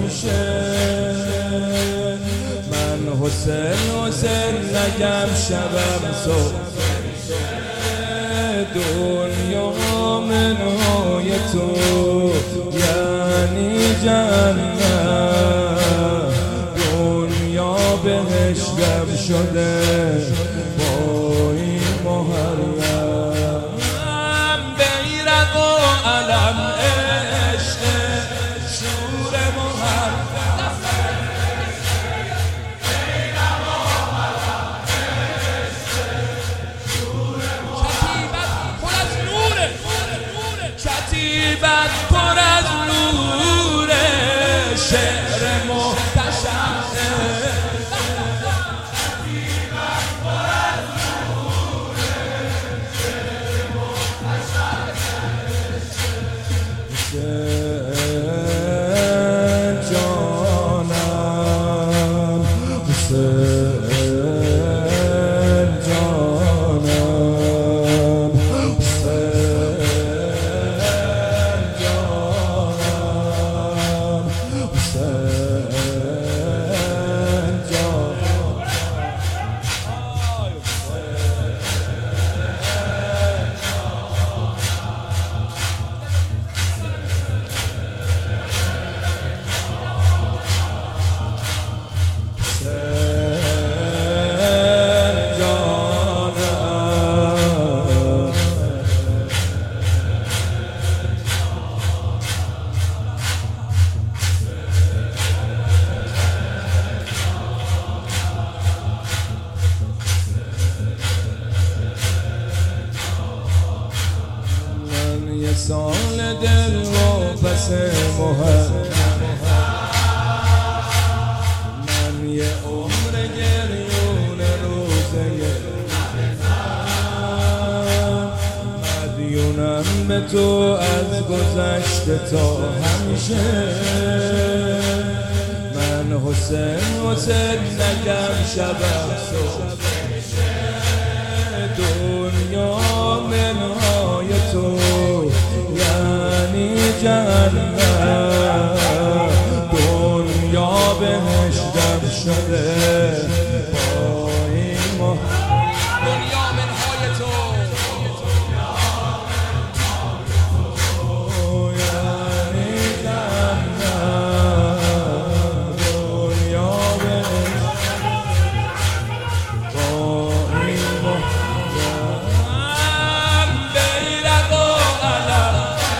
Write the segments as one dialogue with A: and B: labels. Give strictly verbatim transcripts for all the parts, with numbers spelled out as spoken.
A: میشه. من حسین حسین نگم شبم صبح میشه. دنیا منهای تو یعنی جنت، دنیا بهشتم شده با این محرم. بیرق و علم عشق شور محرم، بیرق و علم عشق شور محرم. کتیبت پر از نوره، شعر محتشم. سال دل و پس محرم، من یه عمر گریون روزه مدیونم به تو از گذشته تا همیشه. من حسین حسین نگم شبم صبح میشه. دنیا منهای تو یعنی جنت، دنیا بهشتم شده با این محرم. دنیا منهای تو یعنی جنت، دنیا بهشتم با این محرم. بیرق و علم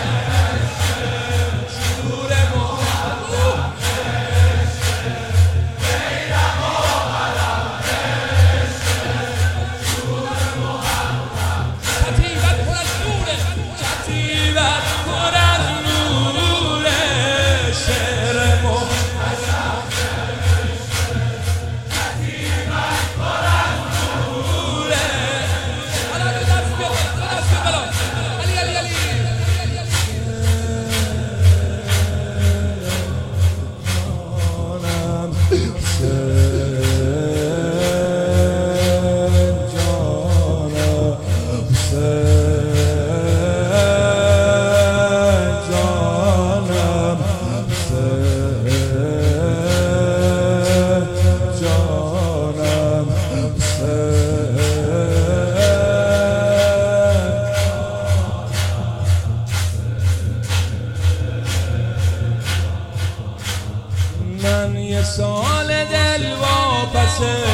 A: یه سال دل واپس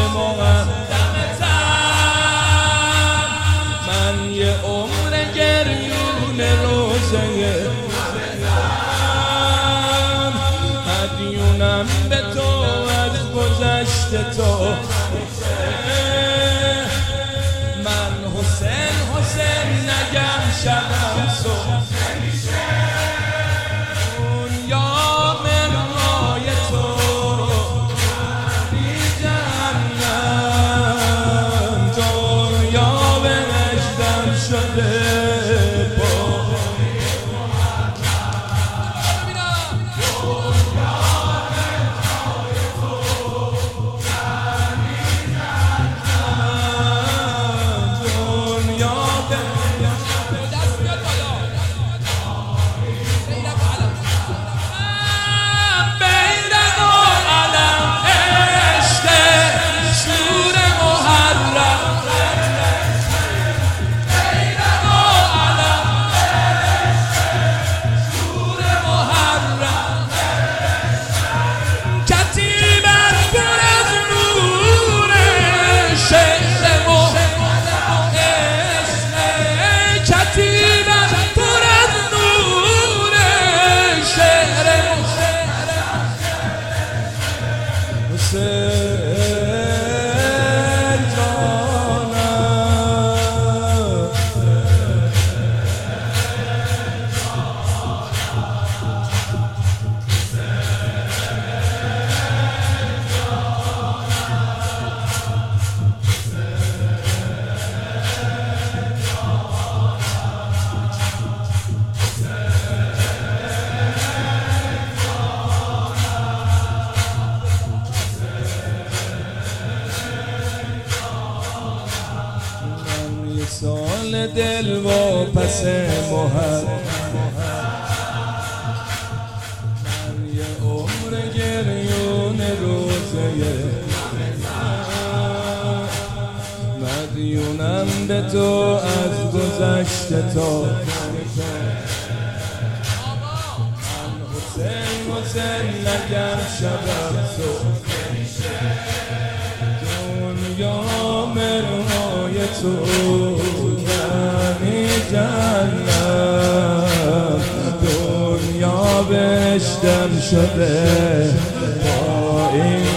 A: مقدمتم، من یه عمر گریون روزه مدیونم به تو از گذشته تو. من حسین حسین نگم شبم صبح میشه. دنیا منهای تو بی جنت، دنیا بهشتم شده با دنیا سال دل و پس محبت من یه عمر گریون روزه مدیونم به تو از گذشته تا من حسین حسین نگم شبم تو دنیا مرهای تو یعنی جنت دنیا بهشتم شده با این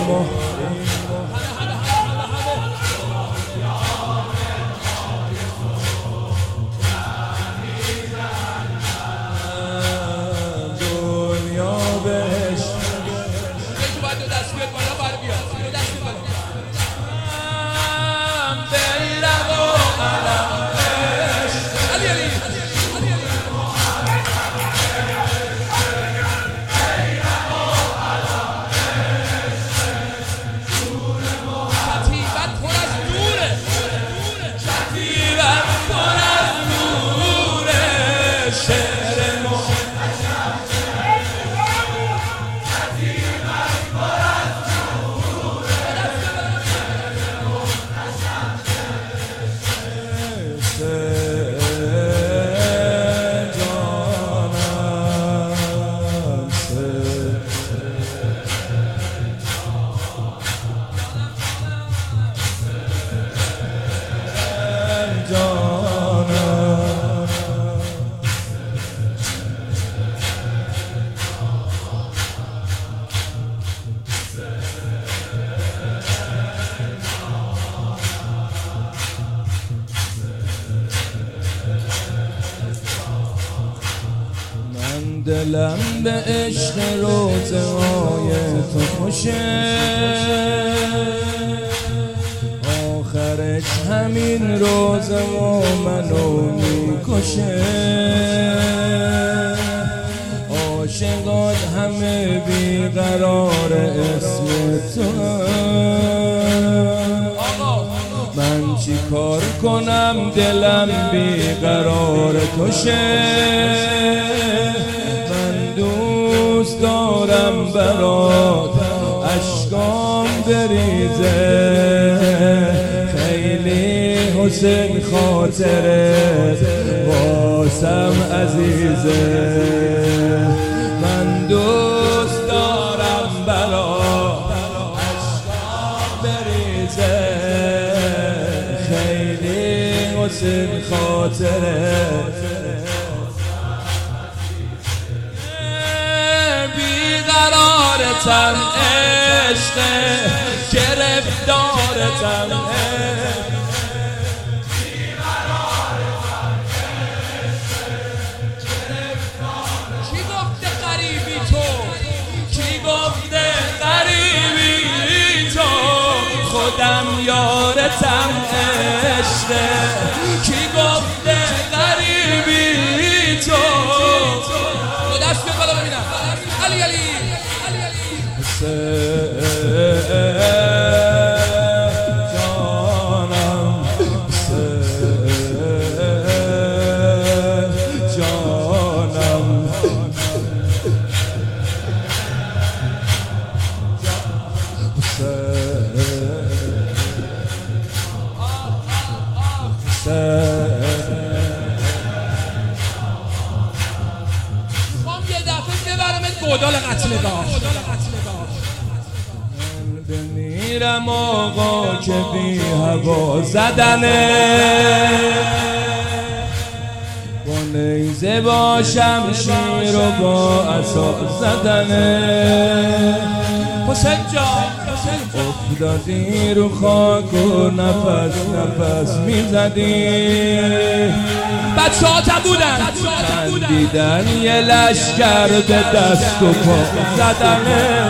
A: دلم به عشق روزهای تو خوشه آخرش همین روز و منو میکشه عاشقات همه بیقرار اسم تو من چی کار کنم دلم بیقرار توشه دوست دارم برات اشکام بریزه خیلی حسین خاطرت واسم عزیزه من دوست دارم برات اشکام بریزه خیلی حسین خاطرت بیقرارتم عشق گرفتارتم کی گفته غریبی تو کی گفته غریبی تو خودم یارتم عشق کی گفته غریبی تو دست به بالا ببینم علی علی جانم جانم گودال قتلگاه بمیرم آقا که بی هوا زدنه با نیزه با شمشیر و با عصا زدنه حسین جان افتادی رو خاک و نفس نفس میزدی.
B: بچه ها تا بودن
A: دیدن یه لشکر به دست و پا زدنه.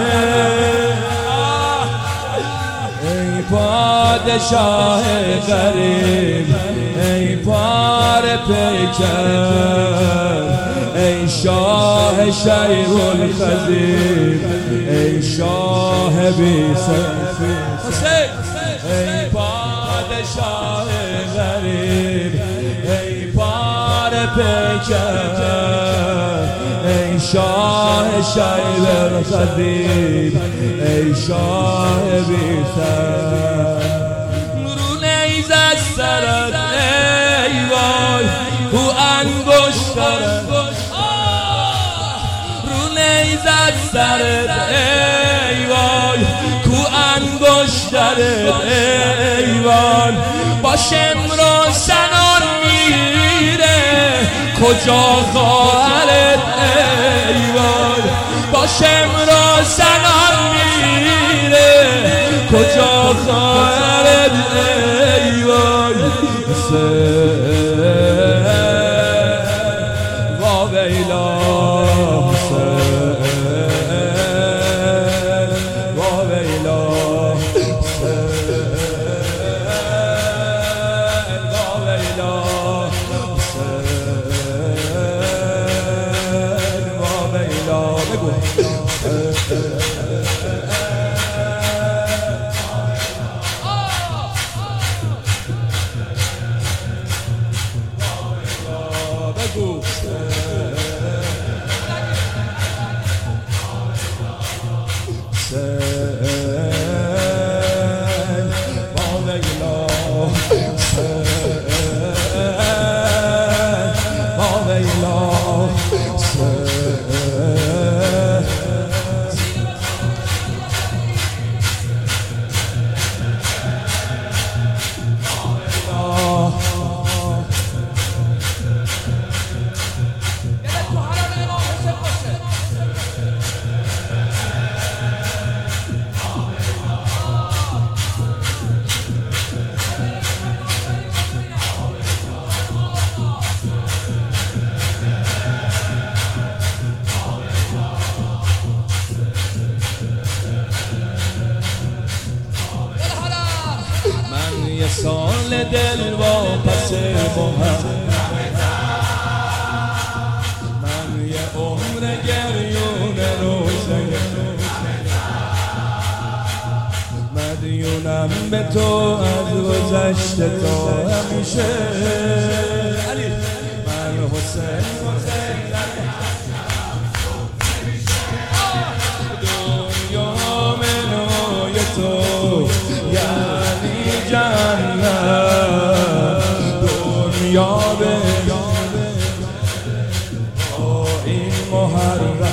A: ای پادشاه غریب، ای پار پیکر، ای شاه شیخ الخزیب، ای شاه بی سیفی. ای پادشاه غریب، ای پار پیکر، ای شاه شیخ الخزیب، ای شاه بی سر. رو نیز از سرت ای وای کو انگشترت، رو نیز از سرت ای وای کو انگشترت ای وای. با شمر و سنان میره کجا خواهرت ای وای. با شمر و سنان میره کجا خواهرت ای وای. وا ویلا وا ویلا وا ویلا وا ویلا. بگو بگو یه سال دل واپس محمد، من یه عمر گریون روزه مدیونم به تو از گذشته تا همیشه. من حسین دنیا منوی تو یعنی جنت، دنیا به با این محرم.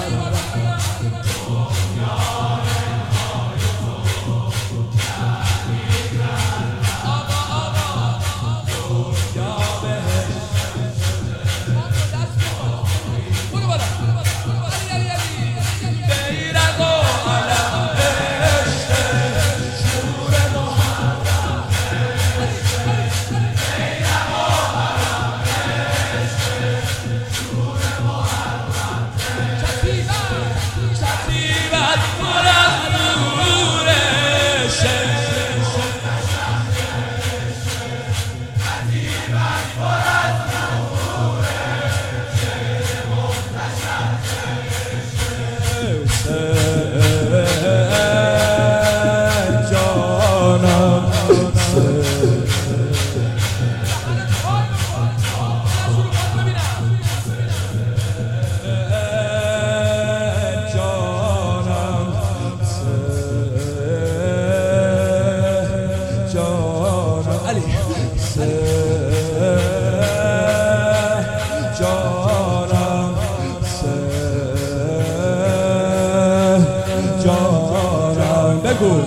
A: بگو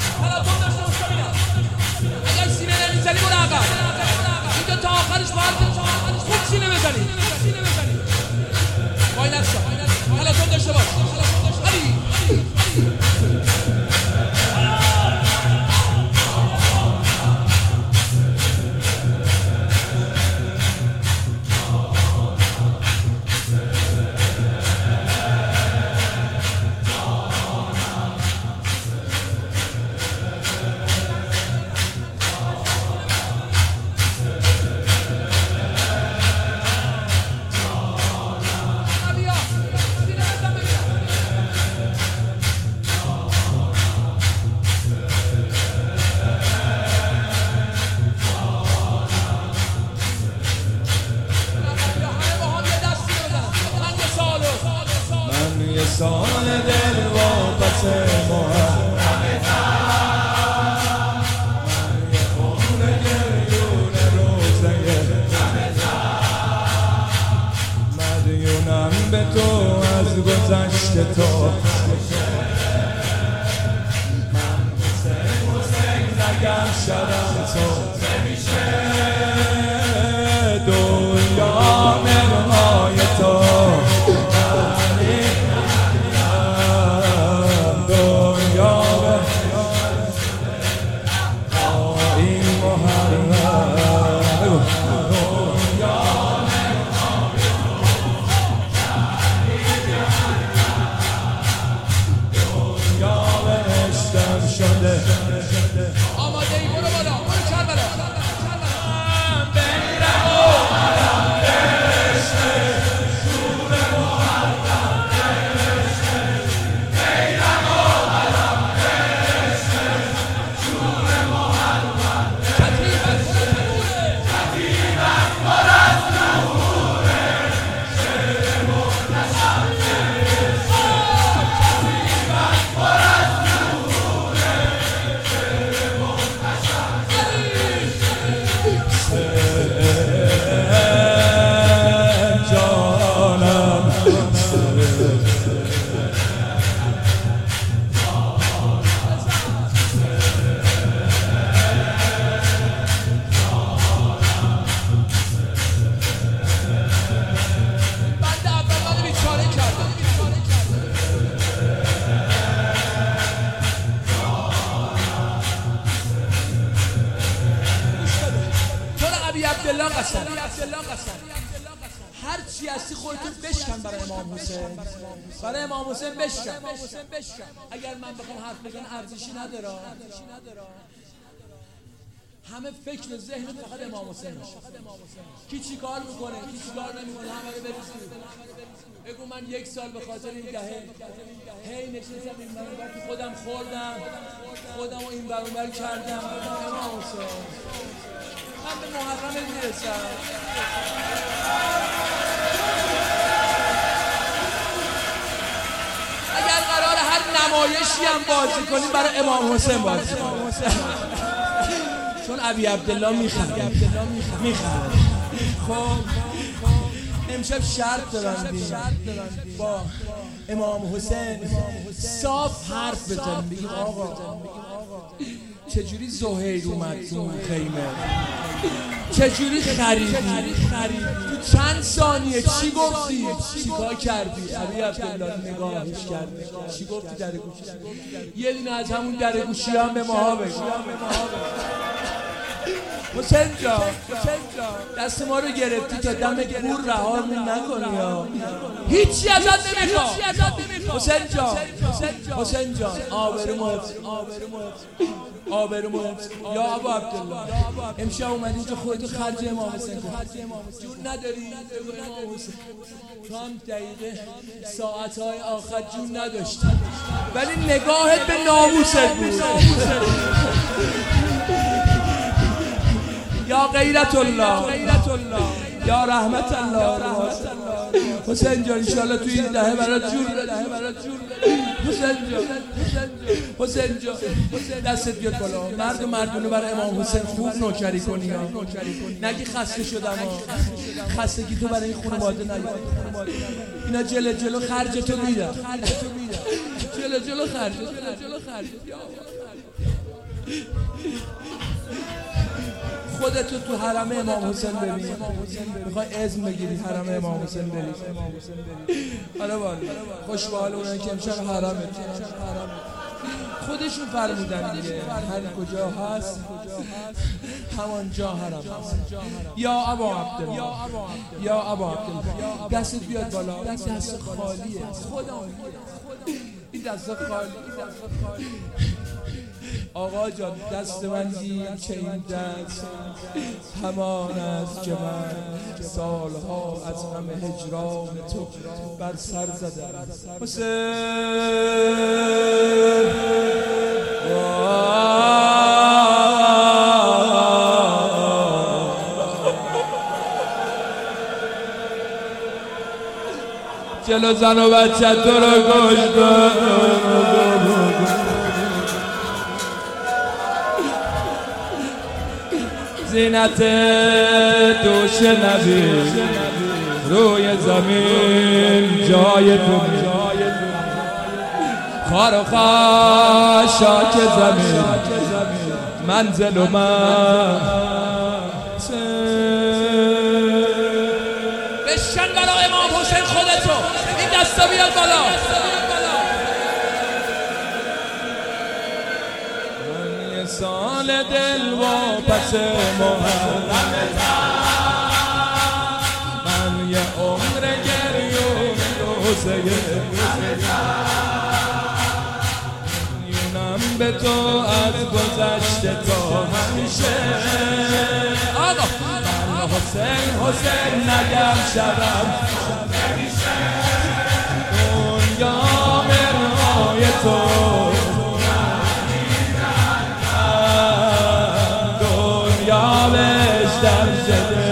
B: اگر سینه نمیزنی برو عقب. اینجا تا آخرش باید
A: تو من حسین حسین نگم شدم تو نمیشه دنیا منهای تو دنیا این محرم شده
B: آماده ای برو بالا برو کربلا
A: بیرم و علم بشته شور محرم بشته بیرم و علم بشته شور محرم
B: کتیبت پر از نوره
A: کتیبت پر از نوره شعر محتشم کتیبت پر از
B: عبدالله قسم هر چی هستی خودتون بشکن برای امام حسین برای امام حسین بشکن اگر من بخوام حرف بزنم ارزشی نداره همه فکر و ذهن فقط امام حسین میشه کی چی کار میکنه کی چی کار نمیکنه همه رو بریزید بگو من یک سال به خاطر این دهه هی نشستم این برابر که خودم خوردم خودم رو این برابر کردم امام حسین من به محرم میرسم اگر قرار هر نمایشی هم بازی کنیم برای امام حسین بازی کنیم چون ابی عبدالله میخنده میخنده خب امشب شرط دارن با امام حسین صاف حرف بزنیم بگیم آقا چجوری زهیر اومد تو خیمه چجوری خریدی تو چند ثانیه چی گفتی چی کار کردی ابی عبدالله نگاهش کردی چی گفتی در گوشی یه دونه از همون در گوشی هم به ماها بگو حسین جان دست ما رو گرفتی تا دم گور رهامون نکنی ها هیچی ازت نمیخوام حسین جان حسین جان آبرو حفظ آبرو حفظ یا ابا عبدالله امشب اومدی تو خودتو خرج امام حسین کن جون نداری امام حسین تو هم دقیقه ساعتهای آخر جون نداشتی ولی نگاهت به ناموست بود یا غیرت الله یا رحمت الله حسین جان انشاءالله توی این دهه برات جور بده حسین جان حسین جان دستت بیاد بالا مرد و مردونه برای امام حسین خوب نوکری کنی نگی خسته شدم خستگی تو برای این خانواده نیاد اینا جلو جلو خرج تو میدن جلو جلو خرج جلو خرج خودتو تو حرم امام حسین ببین میخوای اذن بگیری حرم امام حسین بری آره والا خوش به حال اونایی که امشب حرمه خودشون فرمودن دیگه هر کجا هست همانجا حرم هست یا ابا عبدالله یا ابا عبدالله دستت بیاد بالا دست خالیه خدا این دست خالی آقا جان دست من گیر که این دست همان است که من سالها از غم هجران تو بر سر زدم حسین جلو زن و بچه تو رو کشتم زینت دوش نبی روی زمین جای تو
A: خار و خاشاک زمین منزل و من
B: بشکن برای امام حسین خودتو. این دستا بیاد بالا.
A: من یه سال دل و پس محرم، من یه عمر گریون روزه میونم به تو از گذشته تا همیشه.
B: آقا
A: من حسین حسین نگم شدم دنیا مرهای تو، دنیا بهشتم شده